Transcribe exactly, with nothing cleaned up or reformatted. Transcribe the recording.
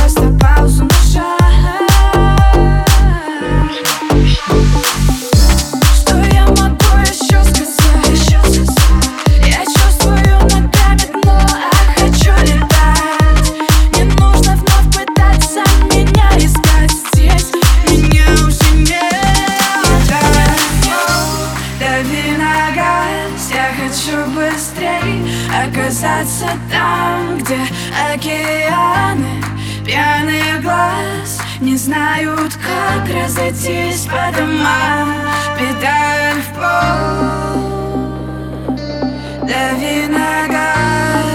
просто паузу на шаг. Что я могу еще сказать? Я чувствую нога пятно, а хочу летать. Не нужно вновь пытаться меня искать. Здесь меня уже нет. Дави на газ, я хочу быстрей оказаться там, где океаны пьяных глаз не знают, как разойтись по домам. Педаль в пол, дави на газ.